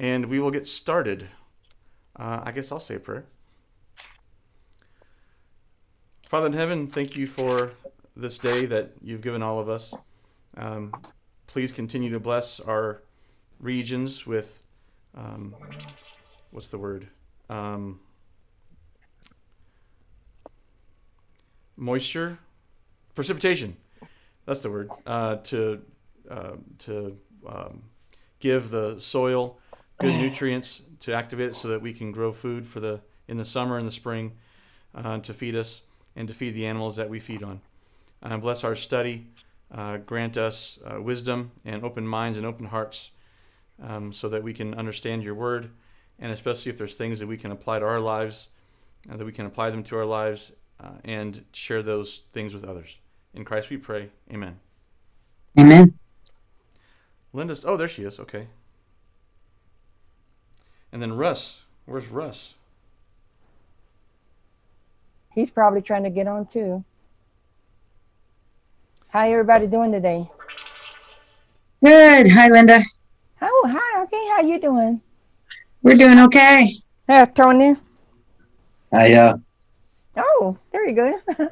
and we will get started. I guess I'll say a prayer. Father in heaven, thank you for this day that you've given all of us. Please continue to bless our regions with, what's the word? Moisture? Precipitation. That's the word. To give the soil good nutrients to activate it so that we can grow food in the summer and the spring to feed us and to feed the animals that we feed on. Bless our study. Grant us wisdom and open minds and open hearts so that we can understand your word, and especially if there's things that we can apply to our lives, that we can apply them to our lives and share those things with others. In Christ we pray. Amen. Amen. Linda's, oh, there she is. Okay. And then Russ. Where's Russ? He's probably trying to get on too. How everybody doing today? Good. Hi, Linda. Oh, hi. Okay, how you doing? We're doing okay. Hey, Tony. Hi, Oh, there you go.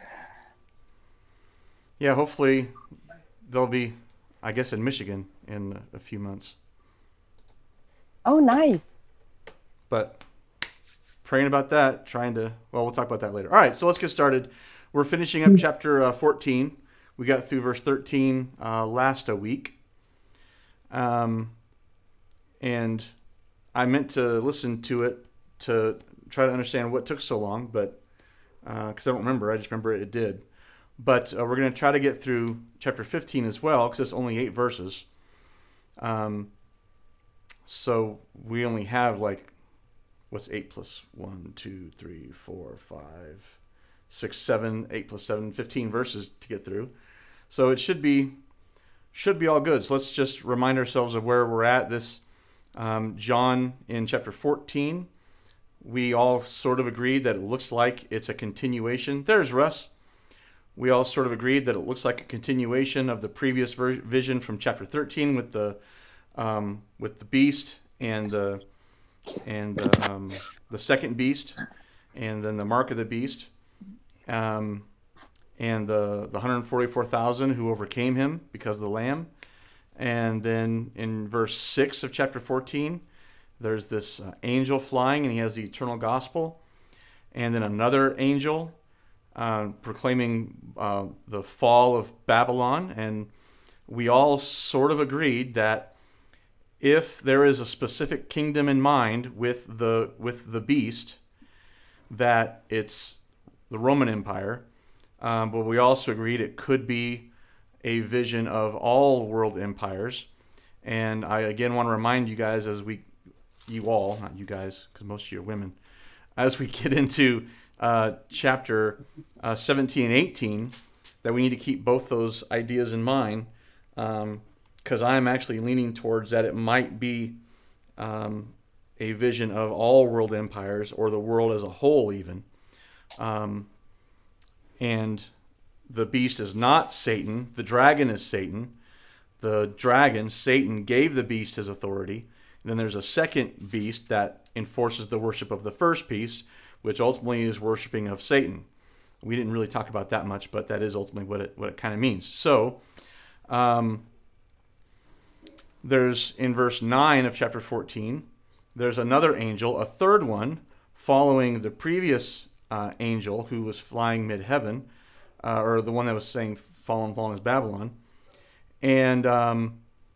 Yeah, hopefully they'll be, I guess, in Michigan in a few months. Oh, nice. But praying about that, we'll talk about that later. All right, so let's get started. We're finishing up chapter 14. We got through verse 13 last week. And I meant to listen to it to try to understand what took so long, but because I don't remember, I just remember it did. But we're going to try to get through chapter 15 as well, because it's only 8 verses. So we only have what's 8 plus 1, 2, 3, 4, 5, 6, 7, 8 plus 7, 15 verses to get through. So it should be all good. So let's just remind ourselves of where we're at. This John in chapter 14, we all sort of agreed that it looks like it's a continuation. There's Russ. We all sort of agreed that it looks like a continuation of the previous vision from chapter 13 with the beast and the second beast, and then the mark of the beast, and the 144,000 who overcame him because of the Lamb. And then in verse 6 of chapter 14, there's this angel flying, and he has the eternal gospel. And then another angel proclaiming the fall of Babylon. And we all sort of agreed that if there is a specific kingdom in mind with the beast, that it's the Roman Empire. But we also agreed it could be a vision of all world empires. And I again want to remind you guys, not you guys, because most of you are women, as we get into chapter 17 and 18, that we need to keep both those ideas in mind, because I'm actually leaning towards that it might be a vision of all world empires, or the world as a whole even. And the beast is not Satan. The dragon is Satan. The dragon, Satan, gave the beast his authority. And then there's a second beast that enforces the worship of the first beast, which ultimately is worshiping of Satan. We didn't really talk about that much, but that is ultimately what it kind of means. So there's, in verse 9 of chapter 14, there's another angel, a third one, following the previous angel who was flying mid-heaven, or the one that was saying fallen is Babylon. And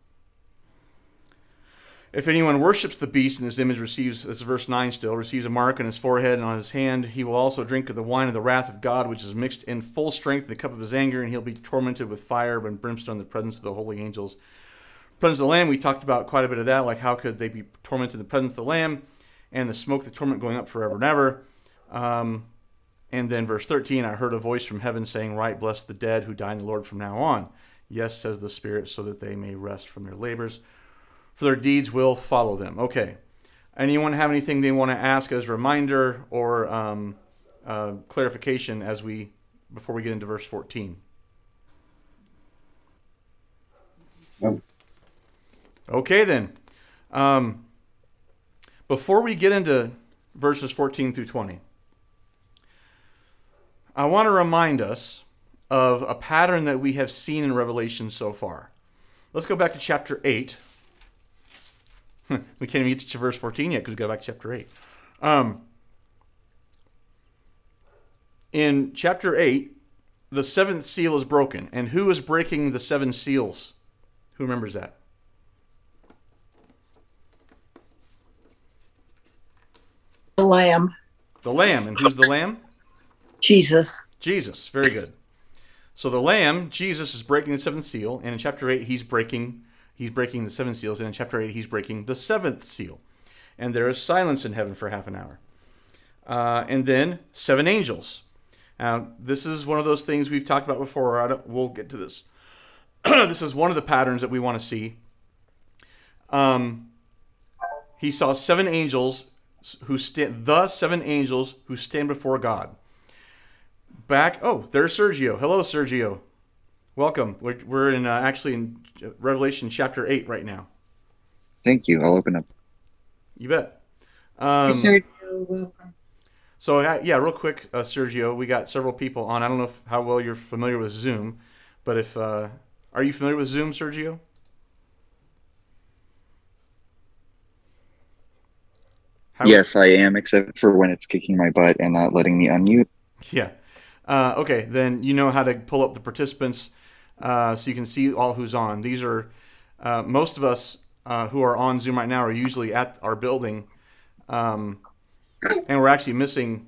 if anyone worships the beast in his image receives, this is verse 9 still, receives a mark on his forehead and on his hand. He will also drink of the wine of the wrath of God, which is mixed in full strength in the cup of his anger, and he'll be tormented with fire and brimstone in the presence of the holy angels. Presence of the Lamb, we talked about quite a bit of that, like how could they be tormented in the presence of the Lamb, and the smoke, the torment going up forever and ever. And then verse 13, I heard a voice from heaven saying, "Write, bless the dead who die in the Lord from now on. Yes, says the Spirit, so that they may rest from their labors, for their deeds will follow them." Okay. Anyone have anything they want to ask as a reminder or clarification before we get into verse 14? Nope. Okay then. before we get into verses 14 through 20, I want to remind us of a pattern that we have seen in Revelation so far. Let's go back to chapter 8. We can't even get to verse 14 yet because we got back to chapter 8. In chapter 8, the seventh seal is broken. And who is breaking the seven seals? Who remembers that? The Lamb. The Lamb. And who's the Lamb? Jesus. Jesus. Very good. So the Lamb, Jesus, is breaking the seventh seal. And in chapter 8, he's breaking the seven seals. And in chapter 8, he's breaking the seventh seal. And there is silence in heaven for half an hour. And then 7 angels. Now, this is one of those things we've talked about before. We'll get to this. This is one of the patterns that we want to see. He saw 7 angels the 7 angels who stand before God. There's Sergio. Hello, Sergio. Welcome. We're in actually in Revelation chapter 8 right now. Thank you. I'll open up. You bet. Sergio, welcome. So, yeah, real quick, Sergio, we got several people on. I don't know how well you're familiar with Zoom, but are you familiar with Zoom, Sergio? Yes, I am, except for when it's kicking my butt and not letting me unmute. Yeah. Okay, then you know how to pull up the participants so you can see all who's on. These are, most of us who are on Zoom right now are usually at our building. And we're actually missing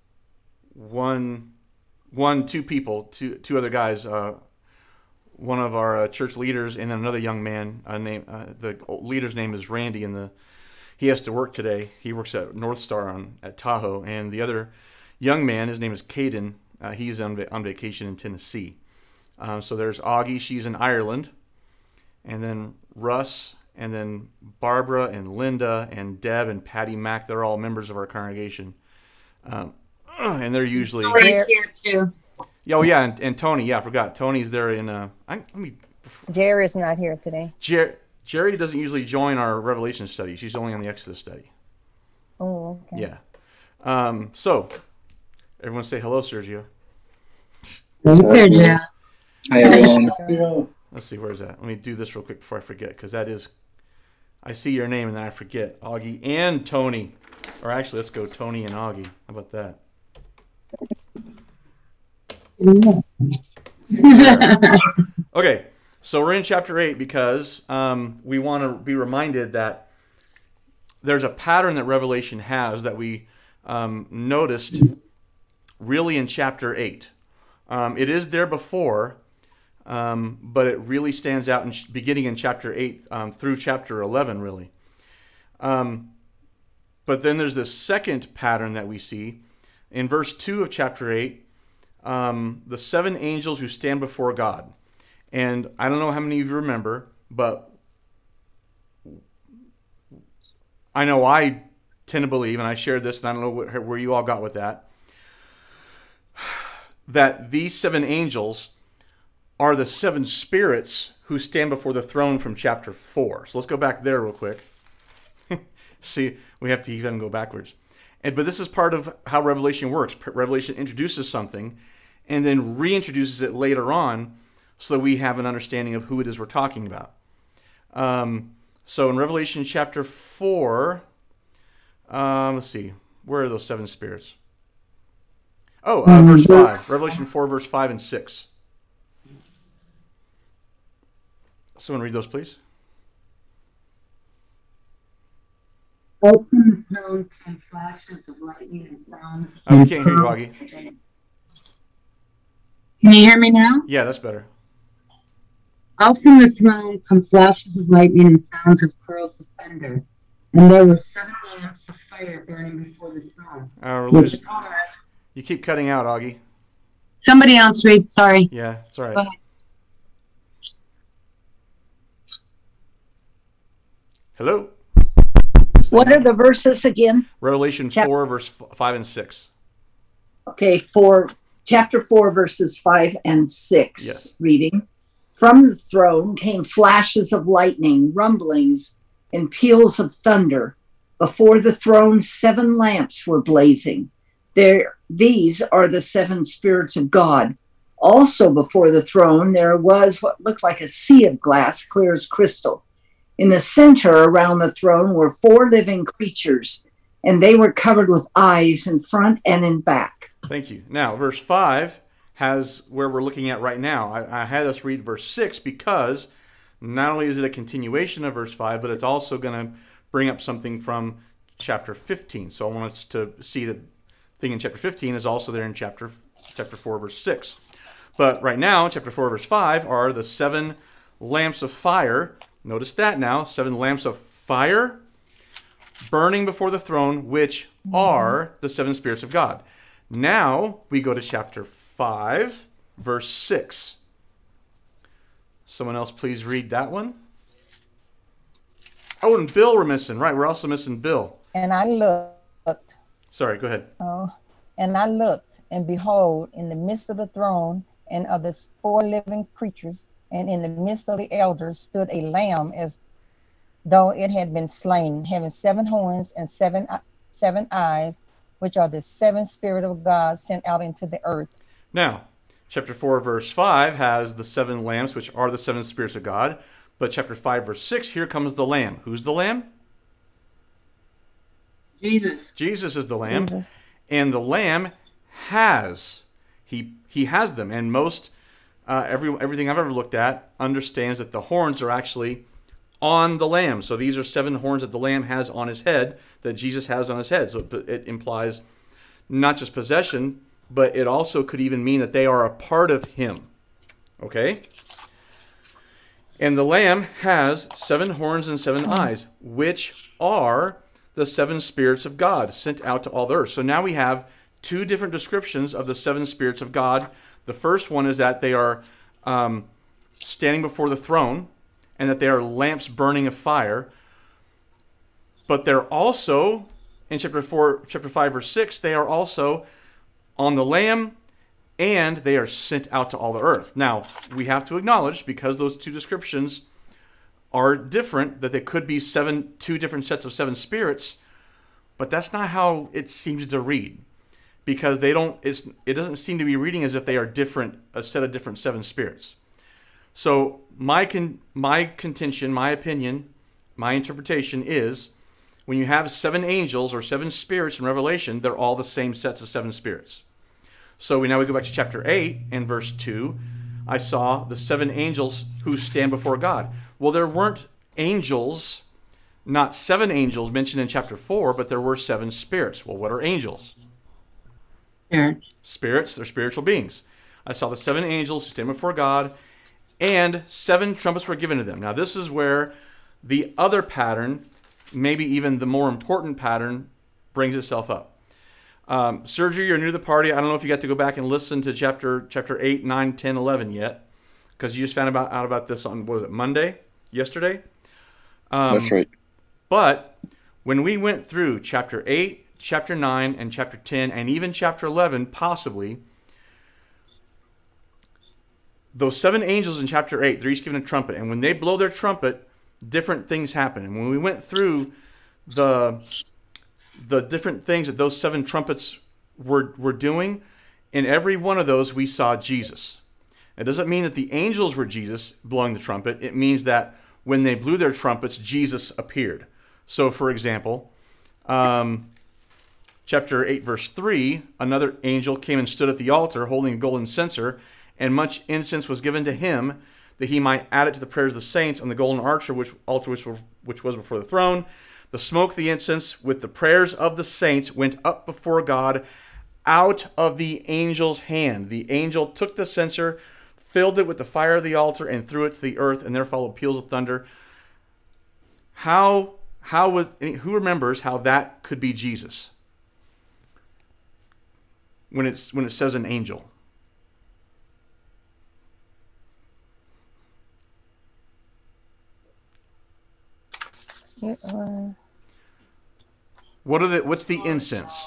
two people, two other guys. One of our church leaders, and then another young man. The leader's name is Randy, and he has to work today. He works at North Star at Tahoe, and the other young man, his name is Caden. He's on vacation in Tennessee. So there's Augie. She's in Ireland, and then Russ. And then Barbara and Linda and Deb and Patty Mack, they're all members of our congregation. And they're usually... Tony's here too. Oh, yeah, and Tony. Yeah, I forgot. Tony's there in... Jerry's not here today. Jerry doesn't usually join our Revelation study. She's only on the Exodus study. Oh, okay. Yeah. So, everyone say hello, Sergio. Hey, Sergio. Hi, everyone. Let's see, where's that? Let me do this real quick before I forget, because that is... I see your name and then I forget. Augie and Tony. Or actually, let's go Tony and Augie. How about that? Okay, so we're in chapter 8 because we want to be reminded that there's a pattern that Revelation has that we noticed really in chapter 8. It is there before, but it really stands out beginning in chapter 8 through chapter 11, really. But then there's this second pattern that we see. In verse 2 of chapter 8, the 7 angels who stand before God. And I don't know how many of you remember, but I know I tend to believe, and I shared this, and I don't know where you all got with that, that these 7 angels are the 7 spirits who stand before the throne from chapter 4. So let's go back there real quick. See, we have to even go backwards. But this is part of how Revelation works. Revelation introduces something and then reintroduces it later on so that we have an understanding of who it is we're talking about. So in Revelation chapter 4, let's see, where are those 7 spirits? Verse 5. Revelation 4, verse 5 and 6. Someone read those, please. Out from the throne came flashes of lightning and sounds. We can't hear you, Augie. Can you hear me now? Yeah, that's better. Out from the throne come flashes of lightning and sounds of pearls of thunder. And there were 7 lamps of fire burning before the throne. You keep cutting out, Augie. Somebody else read, sorry. Yeah, it's all right. Go ahead. Hello? What are the verses again? Revelation 4, verse 5 and 6. Okay, chapter 4, verses 5 and 6. Yes. Reading. From the throne came flashes of lightning, rumblings, and peals of thunder. Before the throne, 7 lamps were blazing. These are the 7 spirits of God. Also before the throne, there was what looked like a sea of glass, clear as crystal. In the center around the throne were 4 living creatures, and they were covered with eyes in front and in back. Thank you. Now, verse 5 has where we're looking at right now. I had us read verse 6 because not only is it a continuation of verse 5, but it's also going to bring up something from chapter 15. So I want us to see that thing in chapter 15 is also there in chapter 4, verse 6. But right now, chapter 4, verse 5 are the 7 lamps of fire. Notice that now, 7 lamps of fire burning before the throne, which are the 7 spirits of God. Now we go to chapter 5, verse 6. Someone else please read that one. Oh, and Bill we're missing. Right, we're also missing Bill. And I looked. Sorry, go ahead. And I looked, and behold, in the midst of the throne and of the 4 living creatures, and in the midst of the elders stood a lamb as though it had been slain, having 7 horns and 7 eyes, which are the 7 spirits of God sent out into the earth. Now, chapter 4, verse 5 has the 7 lamps, which are the 7 spirits of God. But chapter 5, verse 6, here comes the lamb. Who's the lamb? Jesus. Jesus is the lamb. Jesus. And the lamb has, he has them. And most, everything I've ever looked at understands that the horns are actually on the lamb. So these are 7 horns that the lamb has on his head, that Jesus has on his head. So it implies not just possession, but it also could even mean that they are a part of him. Okay? And the lamb has 7 horns and 7 eyes, which are the 7 spirits of God sent out to all the earth. So now we have 2 different descriptions of the 7 spirits of God. The first one is that they are standing before the throne, and that they are lamps burning of fire. But they're also, in chapter 5, verse 6, they are also on the lamb, and they are sent out to all the earth. Now, we have to acknowledge, because those 2 descriptions are different, that they could be 2 different sets of 7 spirits, but that's not how it seems to read. Because it doesn't seem to be reading as if they are a set of different 7 spirits. So my contention, my opinion, my interpretation is, when you have 7 angels or 7 spirits in Revelation, they're all the same sets of 7 spirits. So we go back to chapter 8 and verse 2. I saw the 7 angels who stand before God. Well, there weren't angels, not 7 angels mentioned in chapter 4, but there were 7 spirits. Well, what are angels? Spirits, they're spiritual beings. I saw the 7 angels who stand before God, and 7 trumpets were given to them. Now, this is where the other pattern, maybe even the more important pattern, brings itself up. Sergio, you're new to the party. I don't know if you got to go back and listen to chapter 8, 9, 10, 11 yet, because you just found out about this on, what was it, Monday? Yesterday? That's right. But when we went through chapter 8, chapter 9, and chapter 10, and even chapter 11, possibly, those 7 angels in chapter 8, they're each given a trumpet. And when they blow their trumpet, different things happen. And when we went through the different things that those 7 trumpets were doing, in every one of those we saw Jesus. It doesn't mean that the angels were Jesus blowing the trumpet. It means that when they blew their trumpets, Jesus appeared. So, for example, chapter 8, verse 3, another angel came and stood at the altar holding a golden censer, and much incense was given to him, that he might add it to the prayers of the saints on the golden altar which was before the throne. The smoke of the incense with the prayers of the saints went up before God out of the angel's hand. The angel took the censer, filled it with the fire of the altar, and threw it to the earth, and there followed peals of thunder. Who remembers how that could be Jesus? When it says an angel. What's the incense?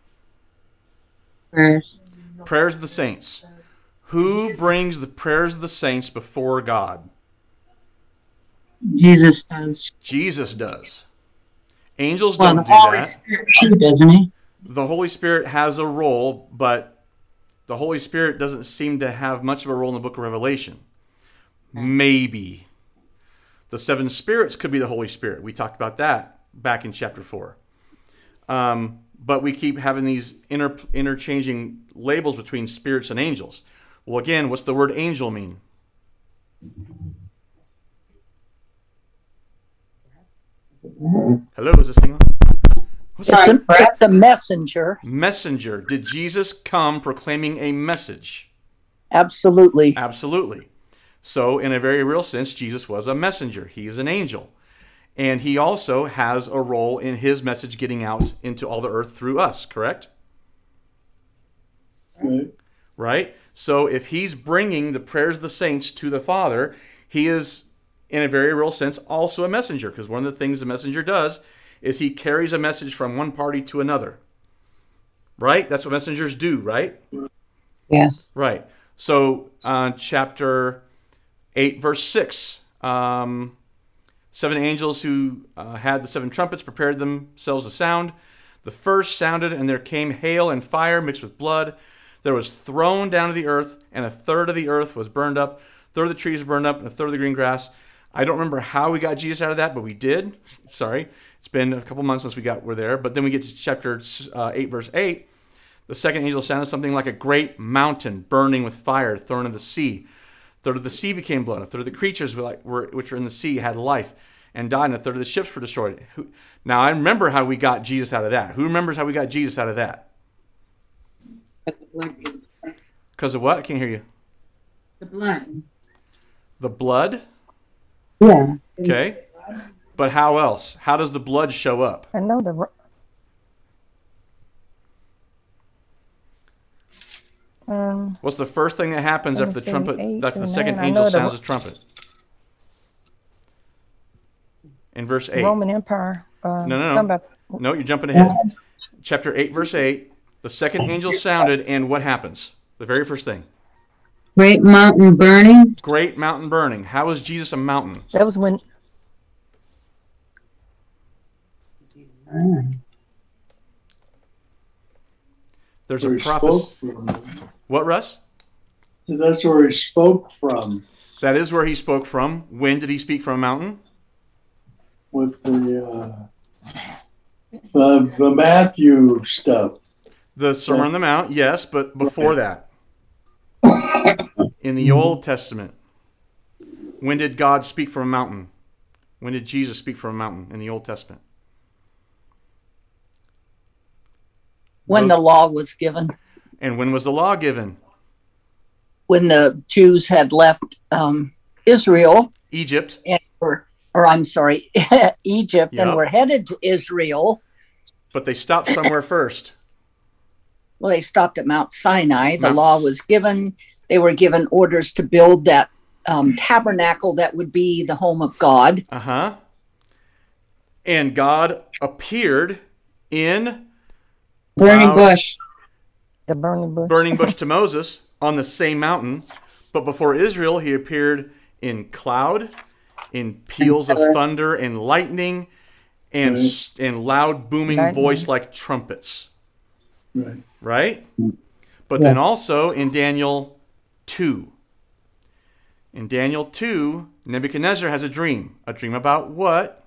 Prayers of the saints. Who brings the prayers of the saints before God? Jesus does. Jesus does. Angels Well, don't the do Holy that. Spirit too, doesn't he? The Holy Spirit has a role, but the Holy Spirit doesn't seem to have much of a role in the book of Revelation. Maybe. The seven spirits could be the Holy Spirit. We talked about that back in chapter 4. But we keep having these interchanging labels between spirits and angels. Well, again, what's the word angel mean? Hello, is this thing on? It's a messenger. Messenger. Did Jesus come proclaiming a message? Absolutely. Absolutely. So, in a very real sense, Jesus was a messenger. He is an angel. And he also has a role in his message getting out into all the earth through us, correct? Right? So, if he's bringing the prayers of the saints to the Father, he is, in a very real sense, also a messenger. Because one of the things a messenger does is he carries a message from one party to another. Right? That's what messengers do, right? Yes. Right. So, chapter 8, verse 6. 7 angels who had the 7 trumpets prepared themselves to sound. The first sounded, and there came hail and fire mixed with blood. There was thrown down to the earth, and a third of the earth was burned up. A third of the trees were burned up, and a third of the green grass. I don't remember how we got Jesus out of that, but we did. Sorry. It's been a couple months since we're there. But then we get to chapter 8, verse 8. The second angel sounded something like a great mountain burning with fire thrown into the sea. A third of the sea became blood. A third of the creatures which were in the sea had life and died, and a third of the ships were destroyed. Now, I remember how we got Jesus out of that. Who remembers how we got Jesus out of that? Because of what? I can't hear you. The blood. The blood? Yeah. Okay. But how else? How does the blood show up? I know the. What's the first thing that happens after the trumpet? After the second 9. angel sounds a trumpet. In verse 8. Roman Empire. No, you're jumping ahead. Chapter 8, verse 8. The second angel sounded, and what happens? The very first thing. Great mountain burning. Great mountain burning. How is Jesus a mountain? That was when. There's a prophecy. What, Russ? That's where he spoke from. That is where he spoke from. When did he speak from a mountain? With the Matthew stuff. The Sermon on the Mount, yes, but before that. In the Old Testament. When did God speak from a mountain? When did Jesus speak from a mountain in the Old Testament? When the law was given. And when was the law given? When the Jews had left Israel. Egypt. Egypt, and were headed to Israel. But they stopped somewhere first. Well, they stopped at Mount Sinai. The law was given. They were given orders to build that tabernacle that would be the home of God. Uh-huh. And God appeared in... Burning bush. The burning bush. Burning bush to Moses on the same mountain. But before Israel, he appeared in cloud, in peals of thunder and lightning, and loud booming voice like trumpets. Right? But then also in Daniel 2. In Daniel 2, Nebuchadnezzar has a dream. A dream about what?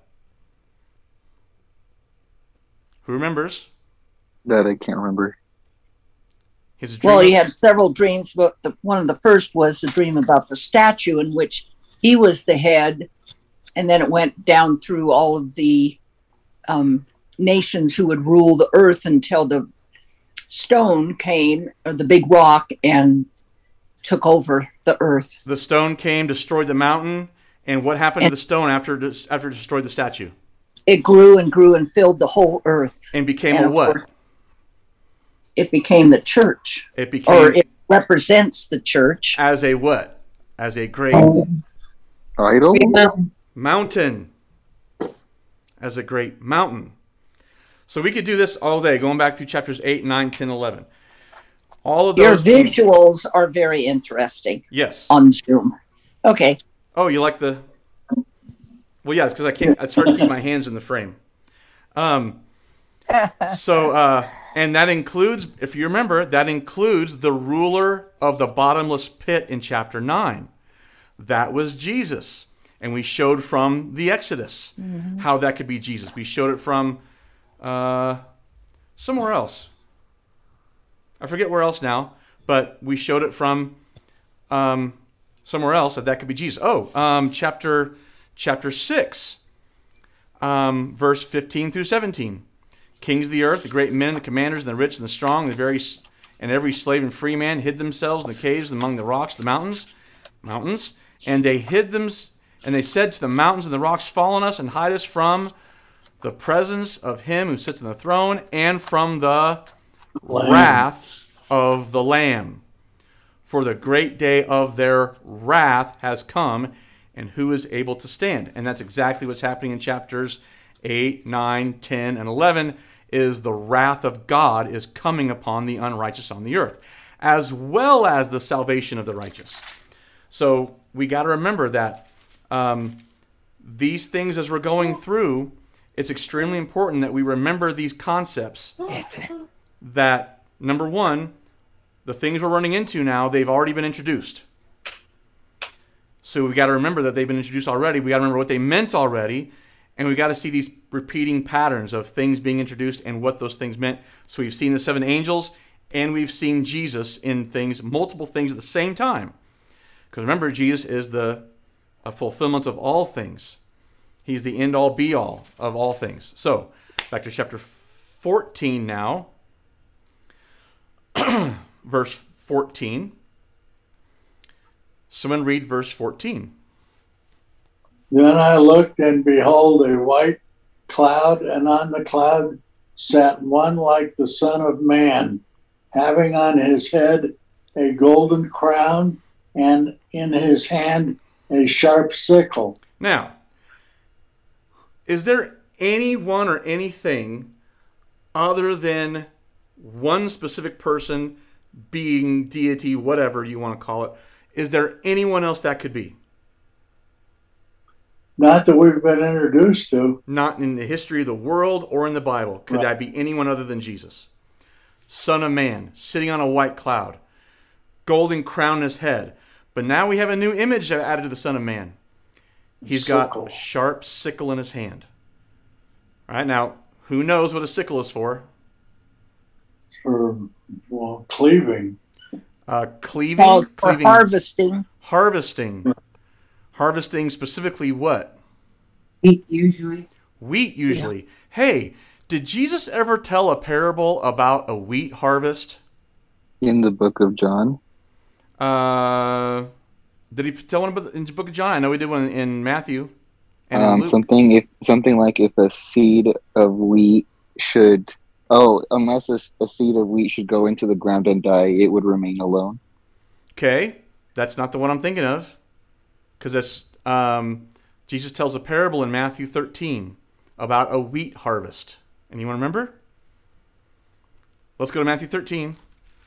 Who remembers? That I can't remember. Well, he had several dreams, but one of the first was a dream about the statue in which he was the head, and then it went down through all of the nations who would rule the earth until the stone came, or the big rock, and took over the earth. The stone came, destroyed the mountain, and what happened to the stone after it destroyed the statue? It grew and grew and filled the whole earth. And became a what? It became the church. It represents the church. As a what? As a great idol? Mountain. As a great mountain. So we could do this all day, going back through chapters 8, 9, 10, 11. All of those Your visuals are very interesting. Yes. On Zoom. Okay. Oh, you like the... Well, yeah, it's because it's hard to keep my hands in the frame. And that includes, if you remember, that includes the ruler of the bottomless pit in chapter 9. That was Jesus. And we showed from the Exodus how that could be Jesus. We showed it from somewhere else. I forget where else now, but we showed it from somewhere else that could be Jesus. Chapter 6, verse 15 through 17. Kings of the earth, the great men, the commanders, and the rich and the strong, and every slave and free man hid themselves in the caves among the rocks, the mountains, and they hid them, and they said to the mountains and the rocks, fall on us and hide us from the presence of him who sits on the throne and from the wrath of the Lamb. For the great day of their wrath has come, and who is able to stand? And that's exactly what's happening in chapters 8, 9, 10, and 11, is the wrath of God is coming upon the unrighteous on the earth, as well as the salvation of the righteous. So we got to remember that these things, as we're going through, it's extremely important that we remember these concepts. That, number one, the things we're running into now, they've already been introduced. So we got to remember that they've been introduced already. We got to remember what they meant already. And we got to see these repeating patterns of things being introduced and what those things meant. So we've seen the 7 angels, and we've seen Jesus in things, multiple things at the same time. Because remember, Jesus is a fulfillment of all things. He's the end-all, be-all of all things. So, back to chapter 14 now. Verse 14. Someone read verse 14. Then I looked, and behold, a white cloud, and on the cloud sat one like the Son of Man, having on his head a golden crown, and in his hand a sharp sickle. Now, is there anyone or anything other than one specific person, being, deity, whatever you want to call it? Is there anyone else that could be? Not that we've been introduced to. Not in the history of the world or in the Bible. Could that be anyone other than Jesus? Son of Man, sitting on a white cloud, golden crown in his head. But now we have a new image added to the Son of Man. He's got a sharp sickle in his hand. All right, now, who knows what a sickle is for? For, cleaving. Cleaving? For harvesting. Harvesting. Harvesting specifically what? Wheat, usually. Wheat, usually. Yeah. Hey, did Jesus ever tell a parable about a wheat harvest? In the book of John? Did he tell one about in the book of John? I know he did one in Matthew. And in Luke. Something like if a seed of wheat should... unless a seed of wheat should go into the ground and die, it would remain alone. Okay, that's not the one I'm thinking of. Because that's Jesus tells a parable in Matthew 13 about a wheat harvest. Anyone remember? Let's go to Matthew 13.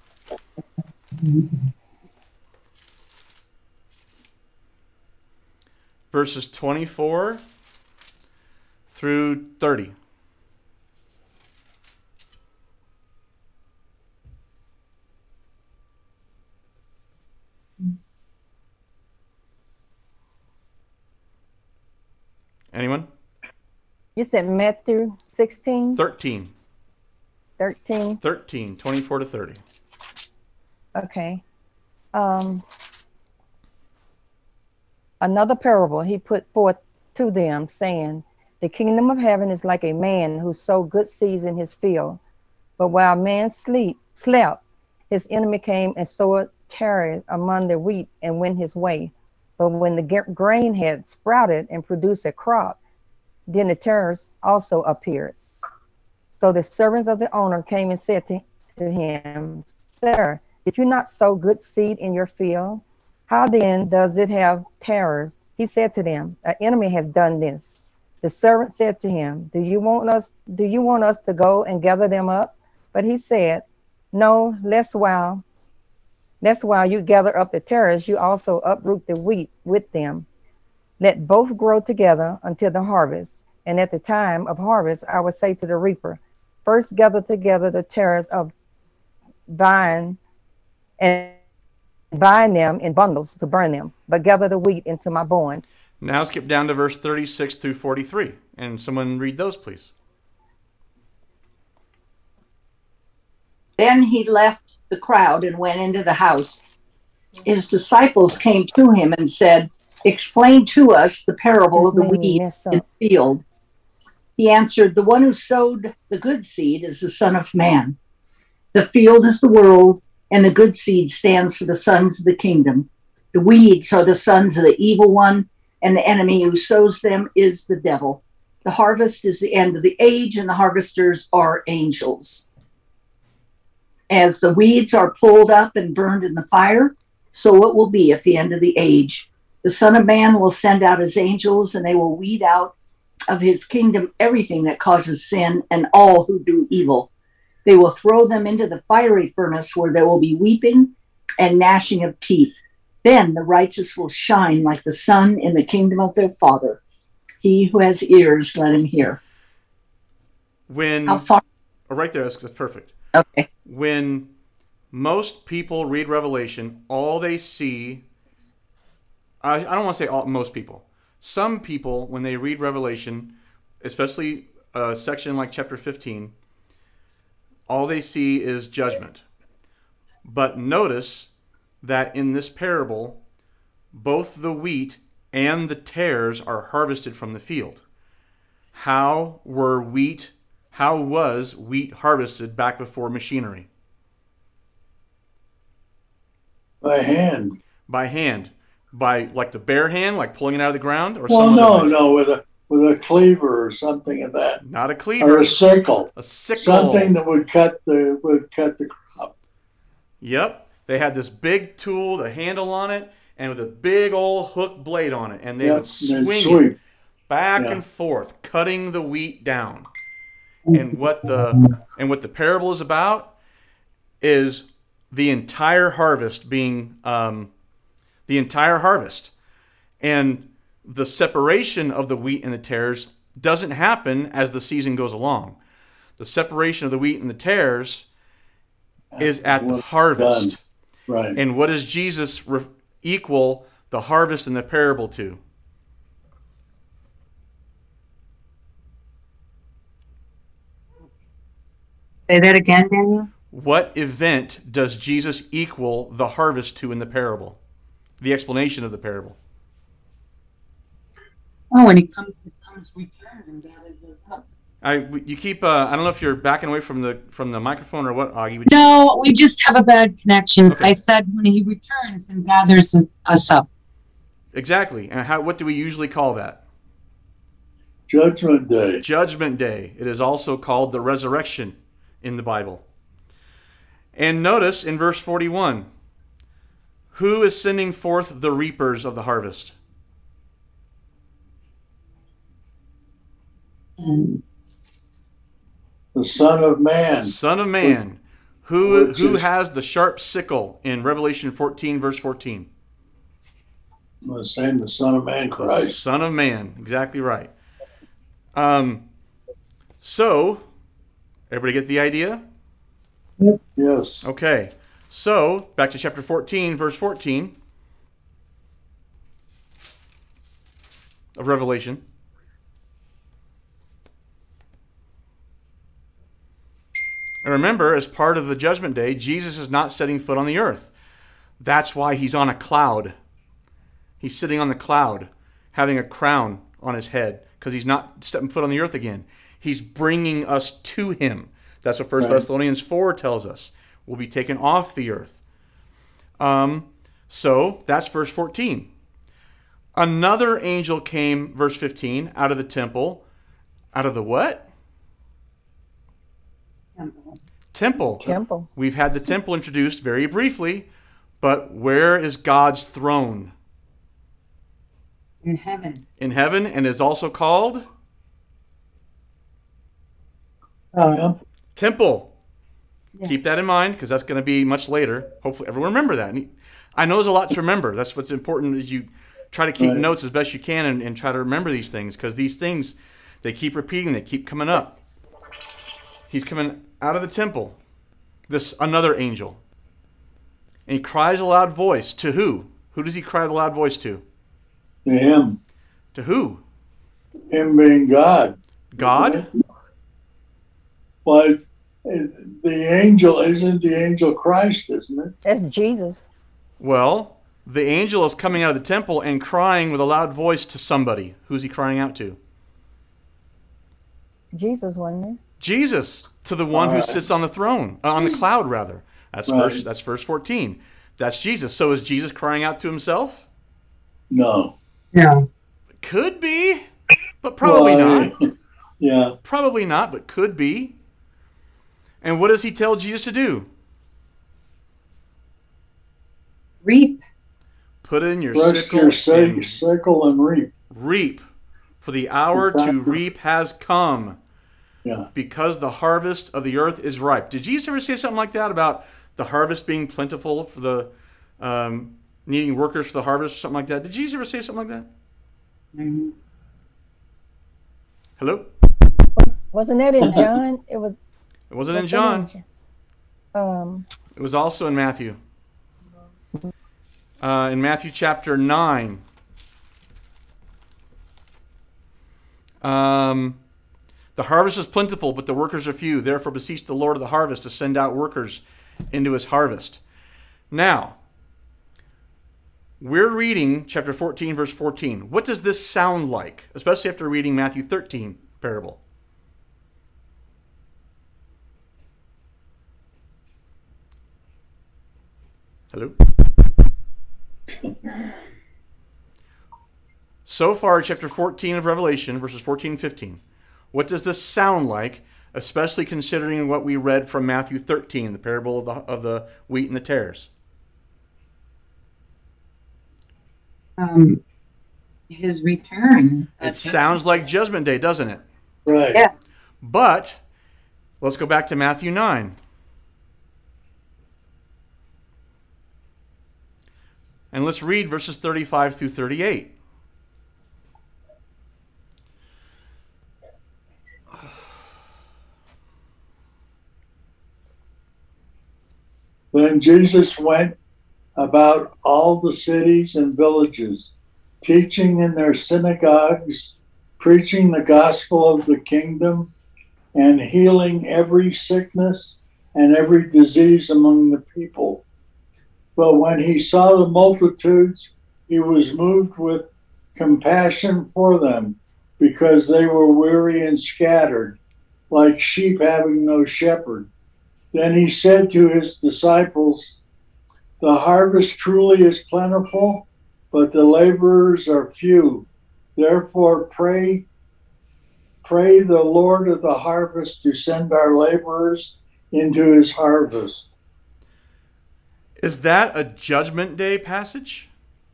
Verses 24 through 30. Anyone? You said Matthew 16? 13. 13. 13, 24 to 30. Okay. Another parable he put forth to them, saying, the kingdom of heaven is like a man who sowed good seeds in his field. But while man slept, his enemy came and sowed tares among the wheat and went his way. But when the grain had sprouted and produced a crop, then the tares also appeared. So the servants of the owner came and said to him, Sir, did you not sow good seed in your field? How then does it have tares? He said to them, an enemy has done this. The servant said to him, Do you want us to go and gather them up? But he said, No, lest while you gather up the tares, you also uproot the wheat with them. Let both grow together until the harvest. And at the time of harvest, I would say to the reaper, first gather together the tares of vine and bind them in bundles to burn them, but gather the wheat into my barn. Now skip down to verse 36 through 43. And someone read those, please. Then he left the crowd and went into the house. His disciples came to him and said, explain to us the parable of the wheat in the field. He answered, the one who sowed the good seed is the Son of Man. The field is the world, and the good seed stands for the sons of the kingdom. The weeds are the sons of the evil one, and the enemy who sows them is the devil. The harvest is the end of the age, and the harvesters are angels. As the weeds are pulled up and burned in the fire, so it will be at the end of the age. The Son of Man will send out his angels, and they will weed out of his kingdom everything that causes sin and all who do evil. They will throw them into the fiery furnace where there will be weeping and gnashing of teeth. Then the righteous will shine like the sun in the kingdom of their Father. He who has ears, let him hear. How far? Oh, right there, that's perfect. Okay. When most people read Revelation, all they see, I don't want to say most people. Some people, when they read Revelation, especially a section like chapter 15, all they see is judgment. But notice that in this parable, both the wheat and the tares are harvested from the field. How was wheat harvested back before machinery? By hand. By hand. By like the bare hand, like pulling it out of the ground? Or with a cleaver or something of that. Not a cleaver. Or a sickle. A sickle. Something that would cut the crop. Yep. They had this big tool, the handle on it, and with a big old hook blade on it. And they would swing it back and forth, cutting the wheat down. And what the parable is about is the entire harvest being the entire harvest. And the separation of the wheat and the tares doesn't happen as the season goes along. The separation of the wheat and the tares is at the harvest. Done. Right. And what does Jesus equal the harvest in the parable to? Say that again, Daniel. What event does Jesus equal the harvest to in the parable? The explanation of the parable. Oh, when he comes, returns and gathers those up. I don't know if you're backing away from the microphone or what, Augie. No, we just have a bad connection. Okay. I said when he returns and gathers us up. Exactly. And what do we usually call that? Judgment Day. Judgment Day. It is also called the resurrection in the Bible. And notice in verse 41, who is sending forth the reapers of the harvest? The Son of Man. Son of Man. Who has the sharp sickle in Revelation 14, verse 14? The same, the Son of Man, Christ. The Son of Man. Exactly right. So, everybody get the idea? Yes. Okay. So, back to chapter 14, verse 14 of Revelation. And remember, as part of the judgment day, Jesus is not setting foot on the earth. That's why he's on a cloud. He's sitting on the cloud, having a crown on his head, because he's not stepping foot on the earth again. He's bringing us to him. That's what 1 Thessalonians 4 tells us. We'll be taken off the earth. So that's verse 14. Another angel came, verse 15, out of the temple. Out of the what? Temple. We've had the temple introduced very briefly, but where is God's throne? In heaven. In heaven, and is also called? Temple. Yeah. Keep that in mind, because that's going to be much later. Hopefully everyone remember that. And I know there's a lot to remember. That's what's important, is you try to keep notes as best you can and try to remember these things, because these things, They keep repeating. They keep coming up. He's coming out of the temple. This another angel. And he cries a loud voice. To who? Who does he cry with a loud voice to? To him. To who? Him being God. God? Well, the angel isn't the angel Christ, isn't it? That's Jesus. Well, the angel is coming out of the temple and crying with a loud voice to somebody. Who's he crying out to? Jesus, wasn't it? Jesus, to the one who Right. sits on the throne, on the cloud rather. That's Right. verse 14. That's Jesus. So is Jesus crying out to himself? No. No. Could be, but probably Well, not. Yeah. Probably not, but could be. And what does he tell Jesus to do? Reap. Put in your Rest sickle your and sickle and reap. reap, for the hour to Exactly. reap has come, Yeah. because the harvest of the earth is ripe. Did Jesus ever say something like that about the harvest being plentiful for the needing workers for the harvest or something like that? Did Jesus ever say something like that? Mhm. Hello? Wasn't that in John? It was. It wasn't in was that John. Um, It was also in Matthew. In Matthew chapter 9. The harvest is plentiful, but the workers are few. Therefore beseech the Lord of the harvest to send out workers into his harvest. Now, we're reading chapter 14, verse 14. What does this sound like, especially after reading Matthew 13 parable? Hello? So far, chapter 14 of Revelation, verses 14 and 15. What does this sound like, especially considering what we read from Matthew 13, the parable of the wheat and the tares? His return. It sounds like Judgment Day, doesn't it? Right. Yes. But let's go back to Matthew 9. And let's read verses 35 through 38. Then Jesus went about all the cities and villages, teaching in their synagogues, preaching the gospel of the kingdom, and healing every sickness and every disease among the people. But when he saw the multitudes, he was moved with compassion for them, because they were weary and scattered, like sheep having no shepherd. Then he said to his disciples, "The harvest truly is plentiful, but the laborers are few. Therefore pray the Lord of the harvest to send our laborers into his harvest." Is that a Judgment Day passage?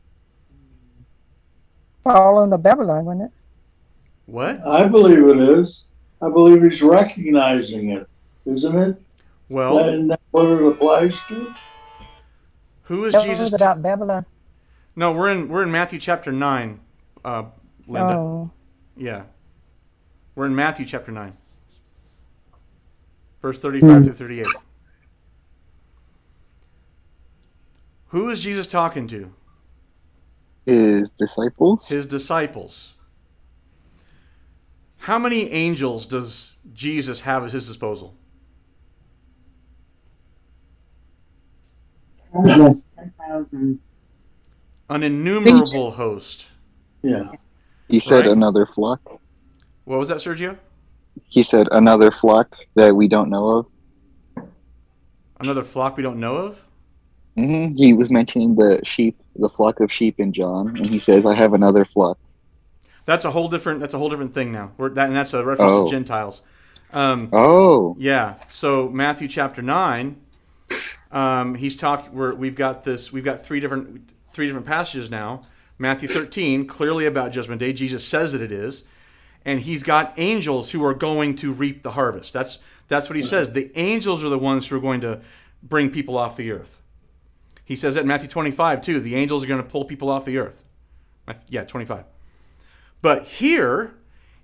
following the Babylon, wasn't it? What? I believe it is. I believe he's recognizing it, isn't it? Well, Isn't that what it applies to? who is That Jesus? was about Babylon. No, we're in Matthew chapter 9, Linda. Oh, Yeah. We're in Matthew chapter 9. Verse 35 through 38. Who is Jesus talking to? His disciples? His disciples. How many angels does Jesus have at his disposal? Yes, 10,000. An innumerable host. Yeah. He said Right. another flock. What was that, Sergio? He said another flock that we don't know of. Another flock we don't know of? He was mentioning the sheep, the flock of sheep in John, and he says, "I have another flock." That's a whole different thing now. And that's a reference Oh. to Gentiles. Oh, Yeah. So Matthew chapter 9, he's talking. We've got three different passages now. Matthew 13, clearly about Judgment Day. Jesus says that it is, and he's got angels who are going to reap the harvest. That's what he says. The angels are the ones who are going to bring people off the earth. He says that in Matthew 25 too. The angels are going to pull people off the earth. Yeah, 25. But here, he is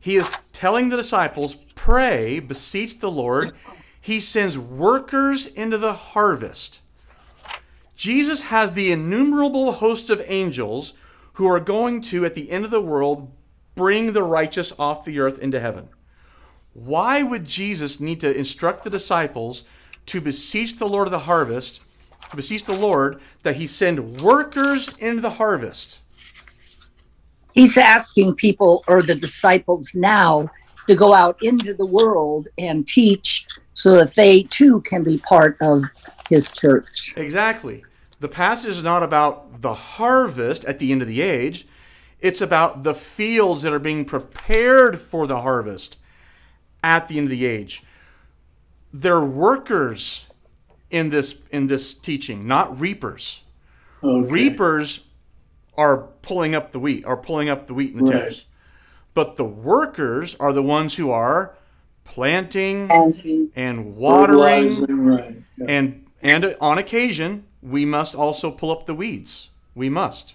telling the disciples, pray, beseech the Lord. He sends workers into the harvest. Jesus has the innumerable host of angels who are going to, at the end of the world, bring the righteous off the earth into heaven. Why would Jesus need to instruct the disciples to beseech the Lord of the harvest, to beseech the Lord that he send workers into the harvest? He's asking people or the disciples now to go out into the world and teach so that they too can be part of his church. Exactly. The passage is not about the harvest at the end of the age. It's about the fields that are being prepared for the harvest at the end of the age. They're workers in this teaching, not reapers. Okay. Reapers are pulling up the wheat in the Right. text. But the workers are the ones who are planting and watering, Fertilizing, right. Yeah. and on occasion, we must also pull up the weeds. We must.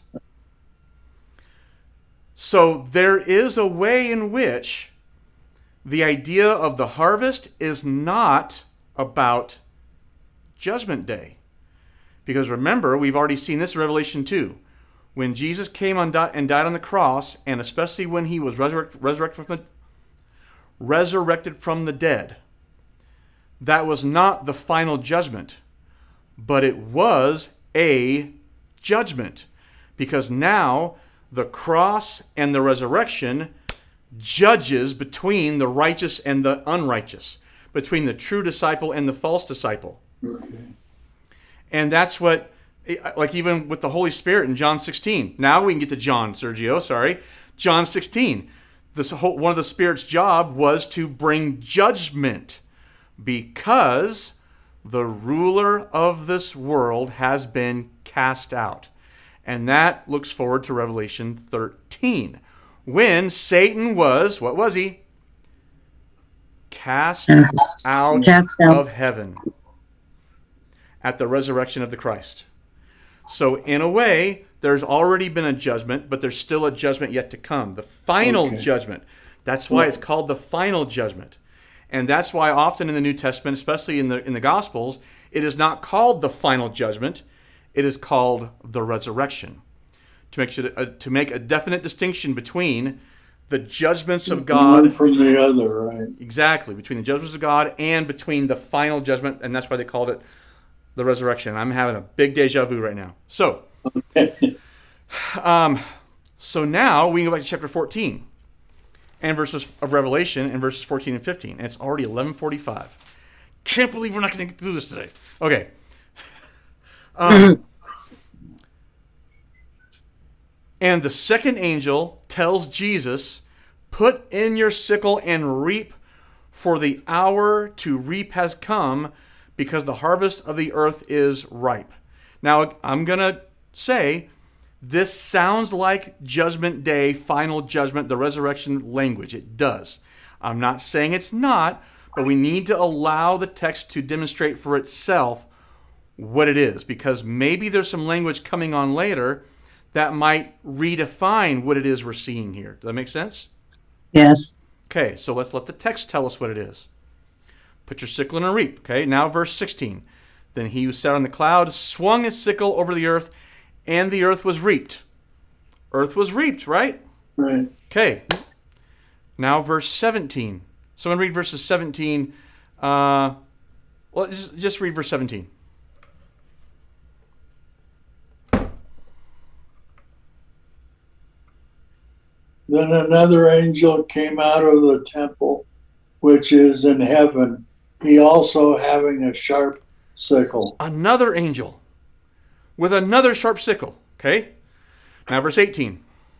So there is a way in which the idea of the harvest is not about Judgment Day. Because remember, we've already seen this in Revelation 2. When Jesus came and died on the cross, and especially when he was resurrected from the dead, that was not the final judgment, but it was a judgment. Because now the cross and the resurrection judges between the righteous and the unrighteous, between the true disciple and the false disciple. Okay. And that's what, like even with the Holy Spirit in John 16. Now we can get to John, Sergio, sorry. John 16. One of the Spirit's job was to bring judgment because the ruler of this world has been cast out. And that looks forward to Revelation 13. When Satan was, what was he? Cast out of heaven at the resurrection of the Christ. So in a way, there's already been a judgment, but there's still a judgment yet to come. The final judgment. That's why it's called the final judgment. And that's why often in the New Testament, especially in the Gospels, it is not called the final judgment. It is called the resurrection. To make a definite distinction between the judgments of God One from the other, right? Exactly, between the judgments of God and between the final judgment, and that's why they called it the resurrection. I'm having a big deja vu right now. So, so now we can go back to chapter 14 and verses of Revelation and verses 14 and 15, and it's already 11:45. Can't believe we're not going to get through this today. Okay. And the second angel tells Jesus, put in your sickle and reap, for the hour to reap has come, because the harvest of the earth is ripe. Now, I'm going to say, this sounds like Judgment Day, final judgment, the resurrection language. It does. I'm not saying it's not, but we need to allow the text to demonstrate for itself what it is, because maybe there's some language coming on later that might redefine what it is we're seeing here. Does that make sense? Yes. Okay, so let's let the text tell us what it is. Put your sickle in a reap. Okay, now verse 16. Then he who sat on the cloud swung his sickle over the earth, and the earth was reaped. Earth was reaped, right? Right. Okay. Now verse 17. Someone read verses 17. Well, just read verse 17. Then another angel came out of the temple, which is in heaven, he also having a sharp sickle. Another angel with another sharp sickle. Okay. Now verse 18.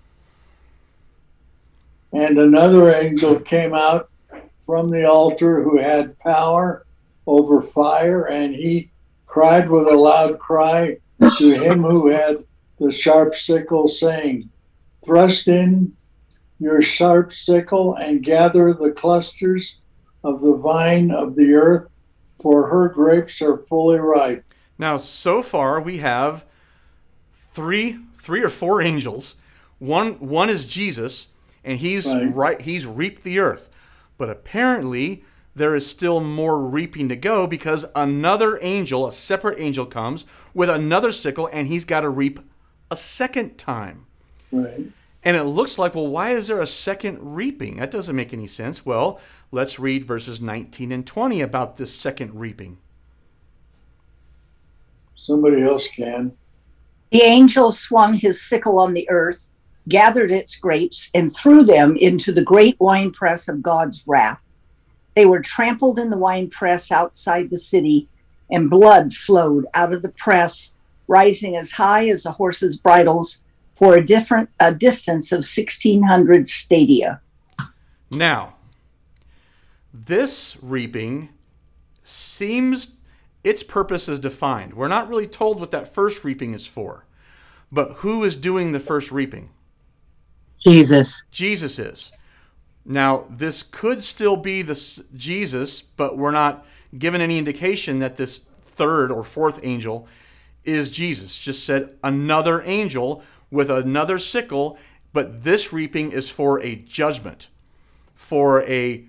And another angel came out from the altar who had power over fire, and he cried with a loud cry to him who had the sharp sickle, saying, thrust in your sharp sickle and gather the clusters of the vine of the earth, for her grapes are fully ripe. Now, so far we have three or four angels. One is Jesus, and he's Right. he's reaped the earth. But apparently there is still more reaping to go, because another angel, a separate angel, comes with another sickle, and he's got to reap a second time. Right. And it looks like, well, why is there a second reaping? That doesn't make any sense. Well, let's read verses 19 and 20 about this second reaping. Somebody else can. The angel swung his sickle on the earth, gathered its grapes, and threw them into the great winepress of God's wrath. They were trampled in the winepress outside the city, and blood flowed out of the press, rising as high as a horse's bridles for a distance of 1,600 stadia. Now, this reaping seems its purpose is defined. We're not really told what that first reaping is for. But who is doing the first reaping? Jesus. Jesus is. Now, this could still be Jesus, but we're not given any indication that this third or fourth angel is Jesus. Just said another angel with another sickle, but this reaping is for a judgment, for a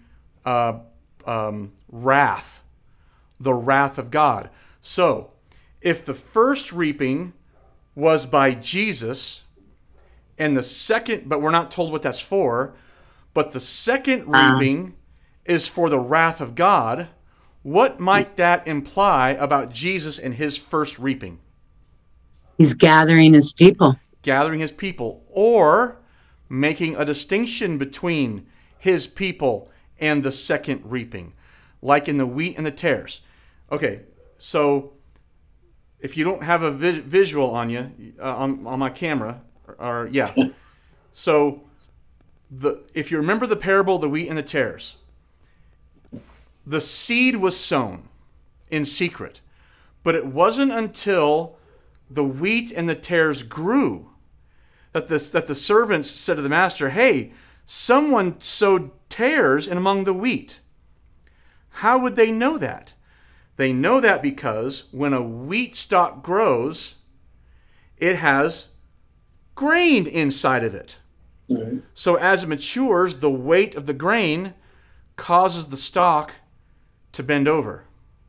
wrath, the wrath of God. So, if the first reaping was by Jesus, and the second, but we're not told what that's for, but the second reaping is for the wrath of God, what might that imply about Jesus and his first reaping? He's gathering his people. Gathering his people, or making a distinction between his people and the second reaping, like in the wheat and the tares. Okay, so if you don't have a visual on you, on my camera, or yeah, so if you remember the parable of the wheat and the tares, the seed was sown in secret, but it wasn't until the wheat and the tares grew that the servants said to the master, "Hey, someone sowed tares in among the wheat." How would they know that? They know that because when a wheat stalk grows, it has grain inside of it. Right. So as it matures, the weight of the grain causes the stalk to bend over.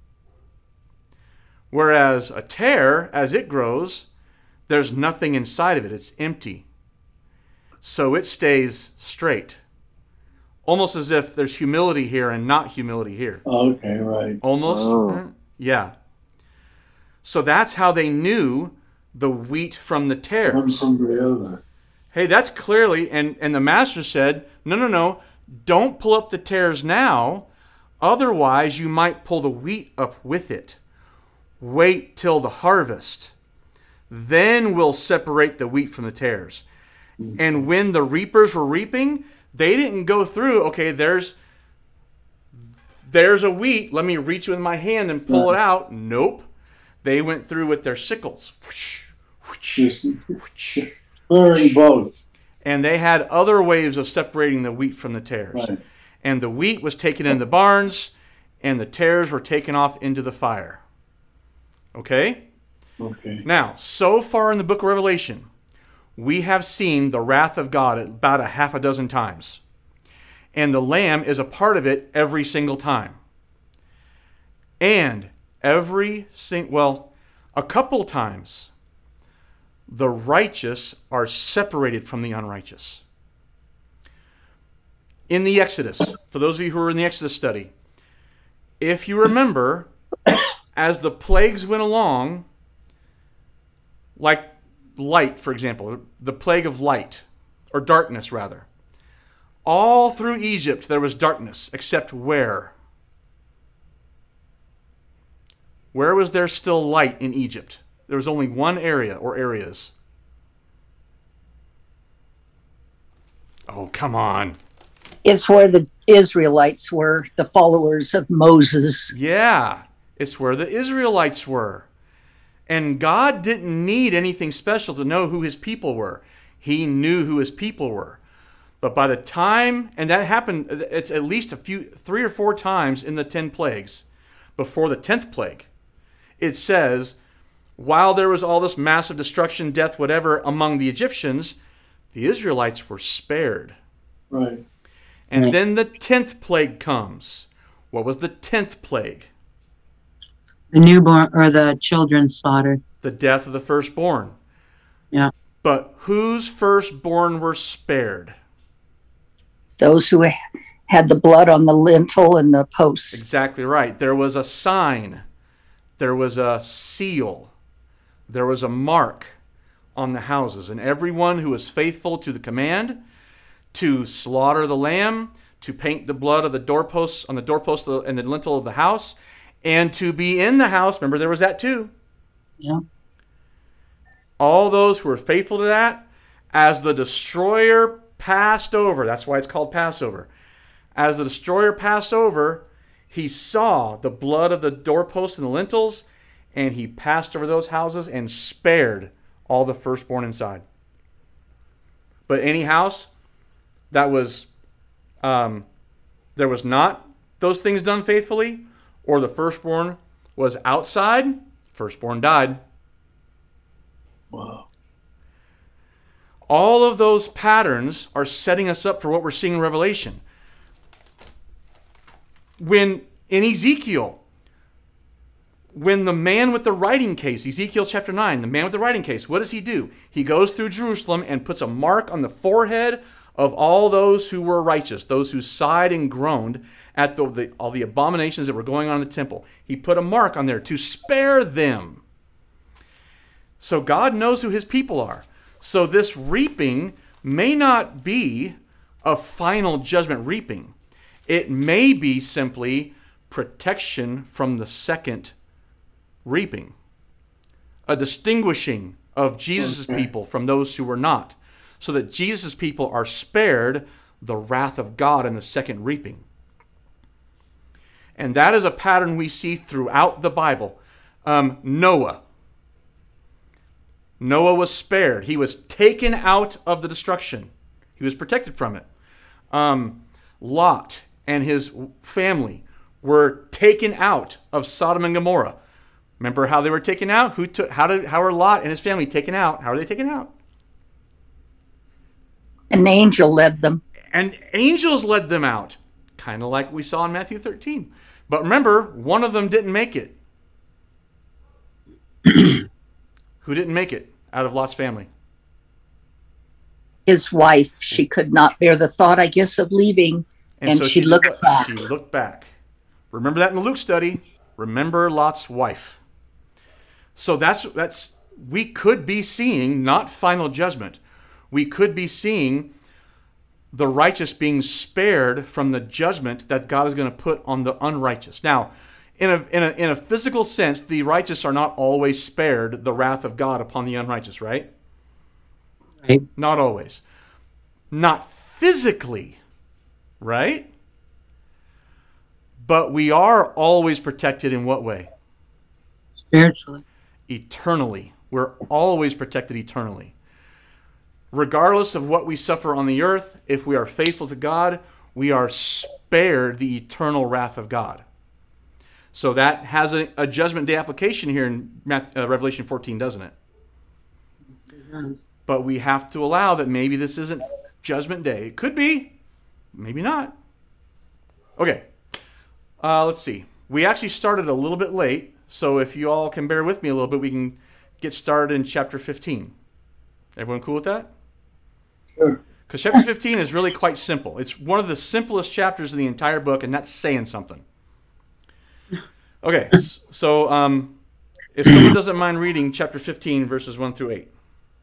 Whereas a tare, as it grows, there's nothing inside of it. It's empty. So it stays straight. Almost as if there's humility here and not humility here. Okay, right. Almost. Oh. Yeah. So that's how they knew the wheat from the One tares. from the other. Hey, that's clearly, and the master said, no, don't pull up the tares now, otherwise you might pull the wheat up with it. Wait till the harvest. Then we'll separate the wheat from the tares. And when the reapers were reaping, they didn't go through, okay, there's a wheat, let me reach with my hand and pull it out. Nope. They went through with their sickles. Just clearing both. And they had other ways of separating the wheat from the tares. Right. And the wheat was taken in the barns, and the tares were taken off into the fire. Okay? Okay. Now, so far in the book of Revelation, we have seen the wrath of God about a half a dozen times. And the Lamb is a part of it every single time. And a couple times, the righteous are separated from the unrighteous. In the Exodus, for those of you who are in the Exodus study, if you remember, as the plagues went along, like light, for example, the plague of light, or darkness rather, all through Egypt there was darkness, except where? Where was there still light in Egypt? There was only one area or areas. Oh, come on. It's where the Israelites were, the followers of Moses. Yeah, it's where the Israelites were. And God didn't need anything special to know who his people were. He knew who his people were. But by the time, and that happened, it's at least 3 or 4 times in the 10 plagues, before the 10th plague, it says, while there was all this massive destruction, death, whatever, among the Egyptians, the Israelites were spared. Right. And Right. then the 10th plague comes. What was the 10th plague? The newborn or the children slaughtered. The death of the firstborn. Yeah. But whose firstborn were spared? Those who had the blood on the lintel and the posts. Exactly right. There was a sign. There was a seal. There was a mark on the houses. And everyone who was faithful to the command to slaughter the lamb, to paint the blood of the doorposts on the doorpost and the lintel of the house, and to be in the house. Remember, there was that too. Yeah. All those who were faithful to that, as the destroyer passed over, that's why it's called Passover. As the destroyer passed over, he saw the blood of the doorposts and the lintels, and he passed over those houses and spared all the firstborn inside. But any house that was, there was not those things done faithfully, or the firstborn was outside, firstborn died. Wow. All of those patterns are setting us up for what we're seeing in Revelation. When in Ezekiel, when the man with the writing case, Ezekiel chapter 9, the man with the writing case, what does he do? He goes through Jerusalem and puts a mark on the forehead of all those who were righteous, those who sighed and groaned at all the abominations that were going on in the temple. He put a mark on there to spare them. So God knows who his people are. So this reaping may not be a final judgment reaping. It may be simply protection from the second reaping, a distinguishing of Jesus' people from those who were not, so that Jesus' people are spared the wrath of God in the second reaping. And that is a pattern we see throughout the Bible. Noah was spared. He was taken out of the destruction. He was protected from it. Lot and his family were taken out of Sodom and Gomorrah. Remember how they were taken out? How were Lot and his family taken out? How are they taken out? An angel led them. And angels led them out, kind of like we saw in Matthew 13. But remember, one of them didn't make it. Who didn't make it out of Lot's family? His wife, she could not bear the thought, I guess, of leaving. And so she looked back. She looked back. Remember that in the Luke study. Remember Lot's wife. So that's we could be seeing not final judgment. We could be seeing the righteous being spared from the judgment that God is going to put on the unrighteous. Now, in a physical sense, the righteous are not always spared the wrath of God upon the unrighteous, right? Right. Not always. Not physically, right? But we are always protected in what way? Spiritually. Eternally. We're always protected eternally. Regardless of what we suffer on the earth, if we are faithful to God, we are spared the eternal wrath of God. So that has a judgment day application here in Revelation 14, doesn't it? But we have to allow that maybe this isn't judgment day. It could be, maybe not. Okay, let's see. We actually started a little bit late, so if you all can bear with me a little bit, we can get started in chapter 15. Everyone cool with that? Sure. Because chapter 15 is really quite simple. It's one of the simplest chapters in the entire book, and that's saying something. Okay, so if someone doesn't mind reading chapter 15, verses 1 through 8.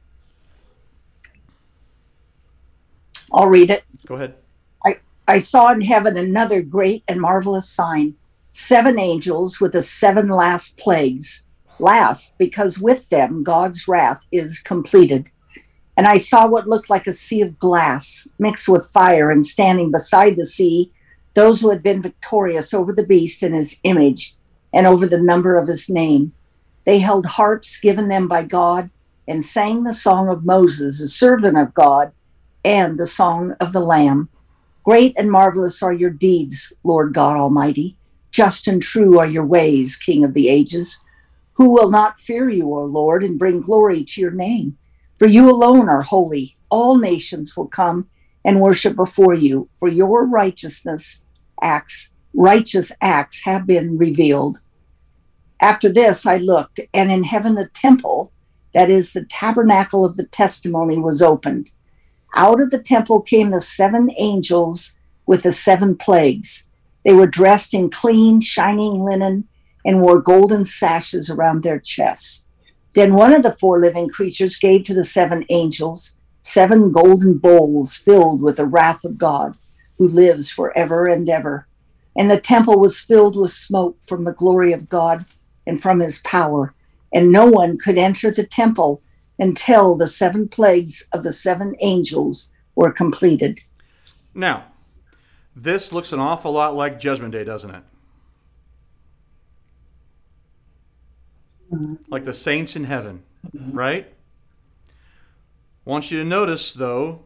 I'll read it. Go ahead. I saw in heaven another great and marvelous sign, 7 angels with the 7 last plagues. Last, because with them God's wrath is completed. And I saw what looked like a sea of glass mixed with fire, and standing beside the sea, those who had been victorious over the beast and his image and over the number of his name. They held harps given them by God and sang the song of Moses, the servant of God, and the song of the Lamb. Great and marvelous are your deeds, Lord God Almighty. Just and true are your ways, King of the ages. Who will not fear you, O Lord, and bring glory to your name? For you alone are holy. All nations will come and worship before you, for your righteous acts have been revealed. After this I looked, and in heaven the temple, that is the tabernacle of the testimony, was opened. Out of the temple came the 7 angels with the 7 plagues. They were dressed in clean, shining linen and wore golden sashes around their chests. Then one of the 4 living creatures gave to the 7 angels 7 golden bowls filled with the wrath of God, who lives forever and ever. And the temple was filled with smoke from the glory of God and from his power. And no one could enter the temple until the 7 plagues of the 7 angels were completed. Now, this looks an awful lot like Judgment Day, doesn't it? Like the saints in heaven, right? I want you to notice, though,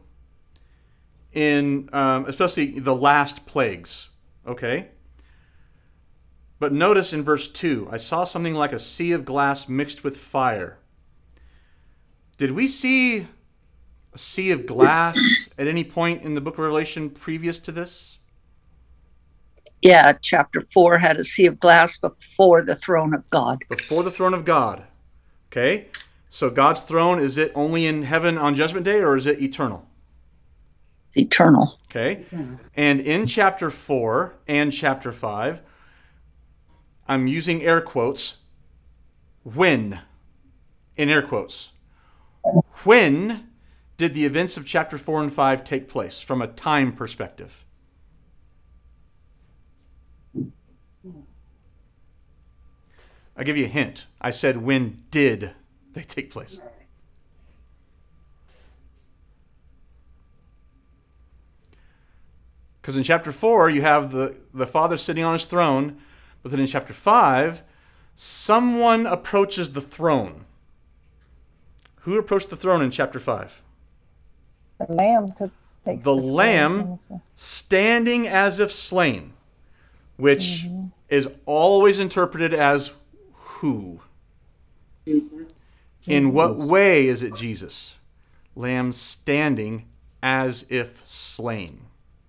in especially the last plagues, okay? But notice in verse 2, I saw something like a sea of glass mixed with fire. Did we see a sea of glass at any point in the book of Revelation previous to this? Yeah, chapter 4 had a sea of glass before the throne of God. Before the throne of God. Okay? So God's throne, is it only in heaven on Judgment Day, or is it eternal? Eternal. Okay? And in chapter 4 and chapter 5, I'm using air quotes, when, in air quotes. When did the events of chapter 4 and 5 take place from a time perspective? I'll give you a hint. I said, when did they take place? Because in chapter 4, you have the Father sitting on his throne, but then in chapter 5, someone approaches the throne. Who approached the throne in chapter 5? The Lamb takes the Lamb standing as if slain, which is always interpreted as who? In what way is it Jesus? Lamb standing as if slain.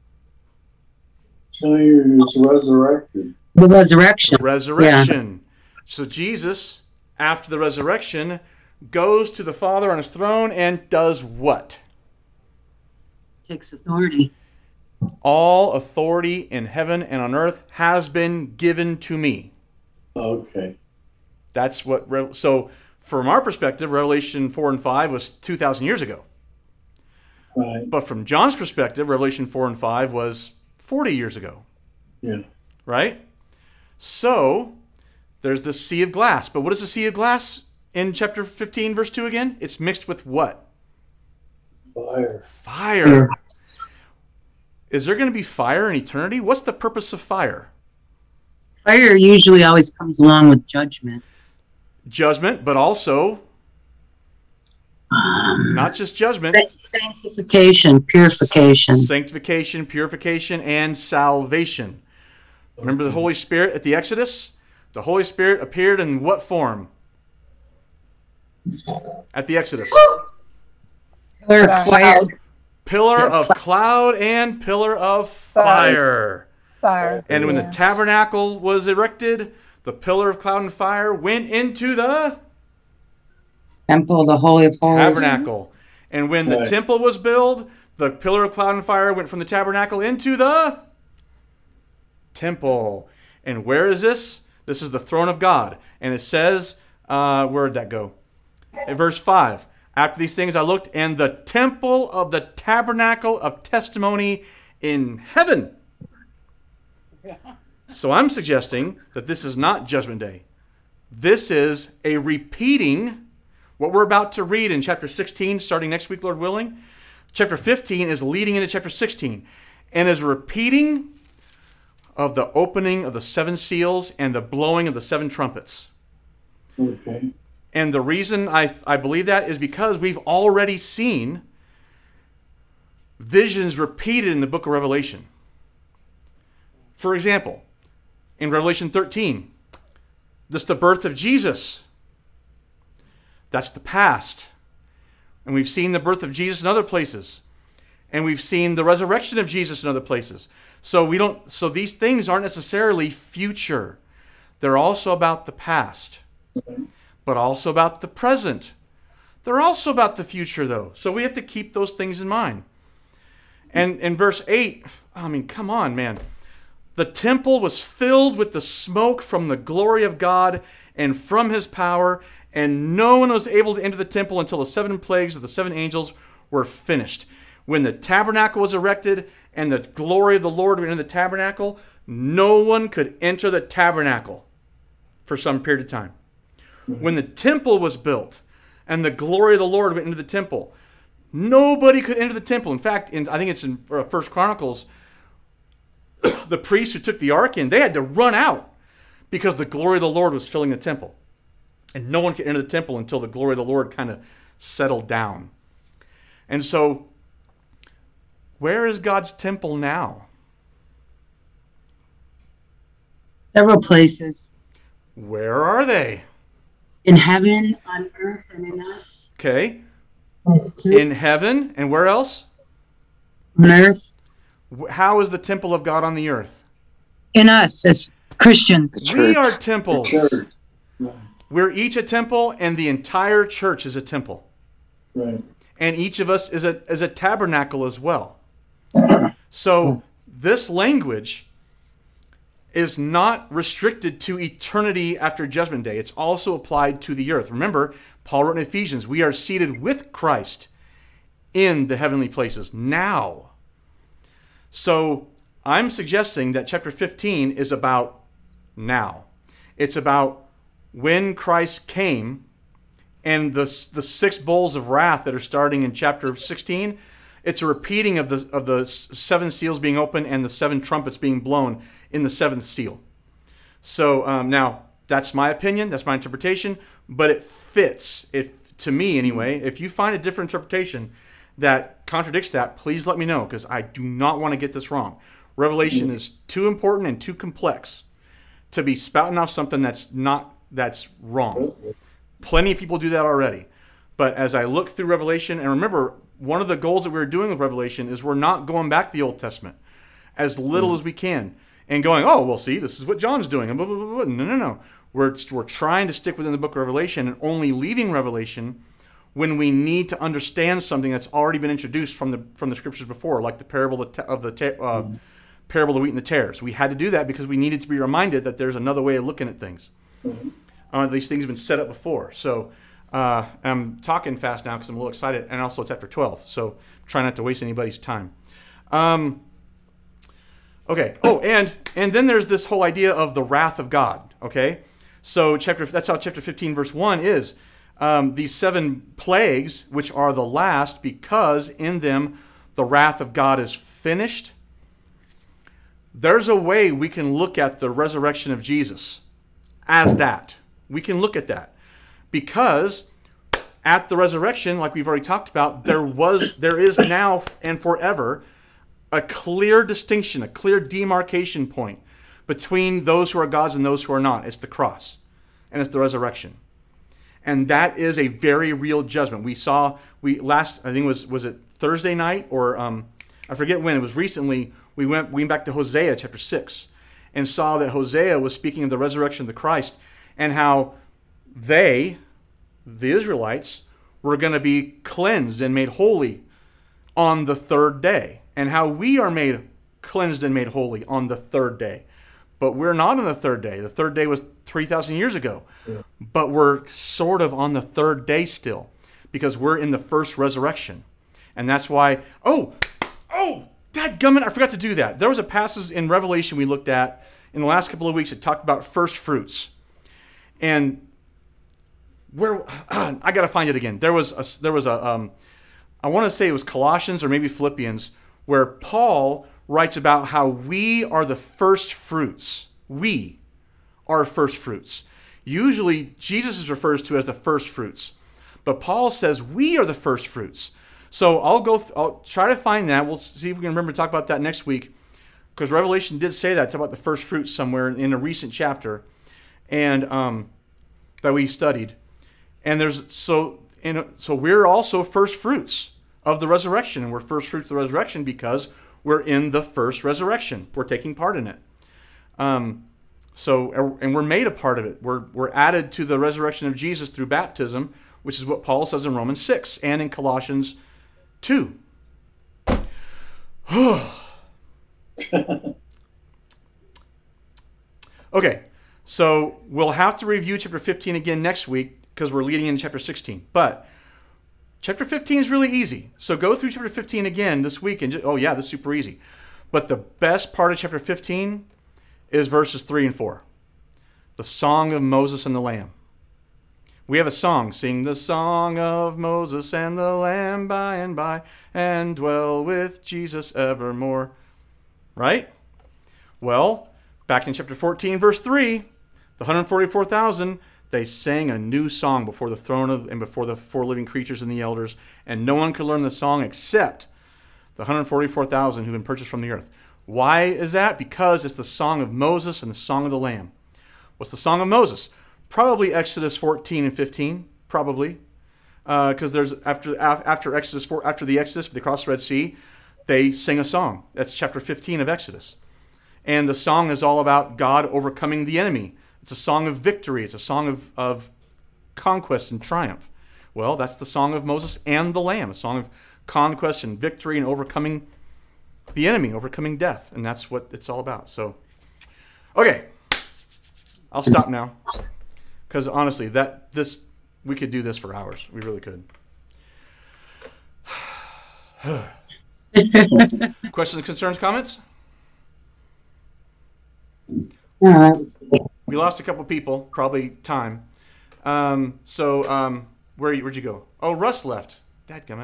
So he was resurrected. The resurrection. Resurrection. So Jesus, after the resurrection, goes to the Father on his throne and does what? Takes authority. All authority in heaven and on earth has been given to me. Okay. That's what. So, from our perspective, Revelation 4 and 5 was 2,000 years ago. Right. But from John's perspective, Revelation 4 and 5 was 40 years ago. Yeah. Right? So, there's the sea of glass. But what is the sea of glass in chapter 15, verse 2 again? It's mixed with what? Fire. Fire. Is there going to be fire in eternity? What's the purpose of fire? Fire usually always comes along with judgment. Judgment, but also not just judgment. Sanctification, purification. Sanctification, purification, and salvation. Remember the Holy Spirit at the Exodus? The Holy Spirit appeared in what form? At the Exodus. Pillar of fire. Pillar of cloud and pillar of fire. Fire. And when the tabernacle was erected, the pillar of cloud and fire went into the Temple, the Holy of Holies. tabernacle. And when the temple was built, the pillar of cloud and fire went from the tabernacle into the temple. And where is this? This is the throne of God. And it says, where did that go? In verse 5. After these things I looked, and the temple of the tabernacle of testimony in heaven. So I'm suggesting that this is not Judgment Day. This is a repeating what we're about to read in chapter 16, starting next week, Lord willing. Chapter 15 is leading into chapter 16 and is a repeating of the opening of the 7 seals and the blowing of the 7 trumpets. Okay. And the reason I believe that is because we've already seen visions repeated in the book of Revelation. For example, in Revelation 13, this is the birth of Jesus. That's the past. And we've seen the birth of Jesus in other places. And we've seen the resurrection of Jesus in other places. So these things aren't necessarily future. They're also about the past, but also about the present. They're also about the future, though. So we have to keep those things in mind. And in verse 8, I mean, come on, man. The temple was filled with the smoke from the glory of God and from his power, and no one was able to enter the temple until the 7 plagues of the 7 angels were finished. When the tabernacle was erected and the glory of the Lord went into the tabernacle, no one could enter the tabernacle for some period of time. When the temple was built and the glory of the Lord went into the temple, nobody could enter the temple. In fact, I think it's in 1 Chronicles, the priests who took the ark in, they had to run out because the glory of the Lord was filling the temple. And no one could enter the temple until the glory of the Lord kind of settled down. And so, where is God's temple now? Several places. Where are they? In heaven, on earth, and in us. Okay. As church, In heaven, and where else? on earth. How is the temple of God on the earth? In us as Christians. The We church. are temples. Church. We're each a temple, and the entire church is a temple. Right. And each of us is a tabernacle as well. So this language is not restricted to eternity after Judgment Day. It's also applied to the earth. Remember, Paul wrote in Ephesians, we are seated with Christ in the heavenly places now. So I'm suggesting that chapter 15 is about now. It's about when Christ came, and the 6 bowls of wrath that are starting in chapter 16, it's a repeating of the 7 seals being opened and the 7 trumpets being blown in the 7th seal. So now, that's my opinion, that's my interpretation, but it fits. To me, anyway. If you find a different interpretation that contradicts that, please let me know, because I do not want to get this wrong. Revelation is too important and too complex to be spouting off something that's wrong. Plenty of people do that already. But as I look through Revelation, and remember, one of the goals that we're doing with Revelation is we're not going back to the Old Testament as little as we can and going, oh, well, see, this is what John's doing. And blah, blah, blah, blah. No. We're trying to stick within the book of Revelation and only leaving Revelation when we need to understand something that's already been introduced from the scriptures before, like the parable of the parable of the wheat and the tares. We had to do that because we needed to be reminded that there's another way of looking at things. These things have been set up before. So I'm talking fast now because I'm a little excited, and also it's after 12, so try not to waste anybody's time. Okay. Oh, and then there's this whole idea of the wrath of God. Okay, so that's how chapter 15, verse 1 is. These 7 plagues, which are the last, because in them the wrath of God is finished. There's a way we can look at the resurrection of Jesus as that. We can look at that. Because at the resurrection, like we've already talked about, there is now and forever a clear distinction, a clear demarcation point between those who are God's and those who are not. It's the cross, and it's the resurrection. And that is a very real judgment. I think was it Thursday night, or I forget when, it was recently, we went back to Hosea chapter 6 and saw that Hosea was speaking of the resurrection of the Christ and how they, the Israelites, were going to be cleansed and made holy on the 3rd day, and how we are made cleansed and made holy on the 3rd day. But we're not on the 3rd day. The 3rd day was 3,000 years ago. Yeah. But we're sort of on the 3rd day still, because we're in the first resurrection. And that's why, dadgummit, I forgot to do that. There was a passage in Revelation we looked at in the last couple of weeks that talked about first fruits. And where I got to find it again. There was a I want to say it was Colossians or maybe Philippians, where Paul writes about how we are the first fruits. We are first fruits. Usually Jesus is referred to as the first fruits, but Paul says we are the first fruits. So I'll try to find that. We'll see if we can remember to talk about that next week, because Revelation did say that, talk about the first fruits somewhere in a recent chapter, and that we studied. And so we're also first fruits. of the resurrection. And we're first fruits of the resurrection because we're in the first resurrection. We're taking part in it. And we're made a part of it. We're added to the resurrection of Jesus through baptism, which is what Paul says in Romans 6 and in Colossians 2. Okay, so we'll have to review chapter 15 again next week because we're leading into chapter 16. But chapter 15 is really easy. So go through chapter 15 again this week and oh yeah, this is super easy. But the best part of chapter 15 is verses 3 and 4. The song of Moses and the Lamb. We have a song, sing the song of Moses and the Lamb by and by, and dwell with Jesus evermore. Right? Well, back in chapter 14, verse 3, the 144,000, they sang a new song before the throne and before the four living creatures and the elders, and no one could learn the song except the 144,000 who've been purchased from the earth. Why is that? Because it's the song of Moses and the song of the Lamb. What's the song of Moses? Probably Exodus 14 and 15, probably, because there's after Exodus 4, after the Exodus, they crossed the Red Sea, they sing a song. That's chapter 15 of Exodus, and the song is all about God overcoming the enemy. It's a song of victory. It's a song of conquest and triumph. Well, that's the song of Moses and the Lamb, a song of conquest and victory and overcoming the enemy, overcoming death, and that's what it's all about. So, okay, I'll stop now. Because honestly, we could do this for hours. We really could. Questions, concerns, comments? We lost a couple people, probably time. Where'd you go? Oh, Russ left. Dadgummit.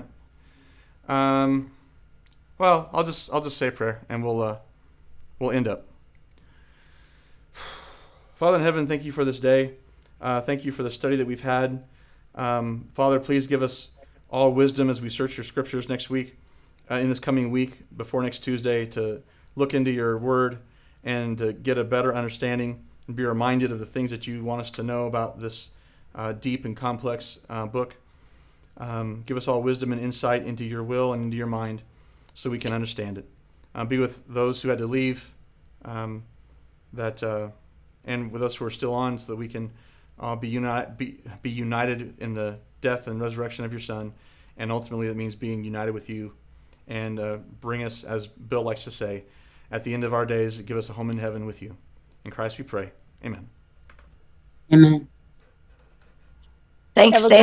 Well, I'll just say a prayer and we'll end up. Father in heaven, thank you for this day. Thank you for the study that we've had. Father, please give us all wisdom as we search your scriptures next week, in this coming week, before next Tuesday, to look into your word and to get a better understanding and be reminded of the things that you want us to know about this deep and complex book. Give us all wisdom and insight into your will and into your mind so we can understand it. Be with those who had to leave and with us who are still on so that we can be united in the death and resurrection of your Son, and ultimately that means being united with you, and bring us, as Bill likes to say, at the end of our days, give us a home in heaven with you. In Christ we pray. Amen. Amen. Thanks, Dan.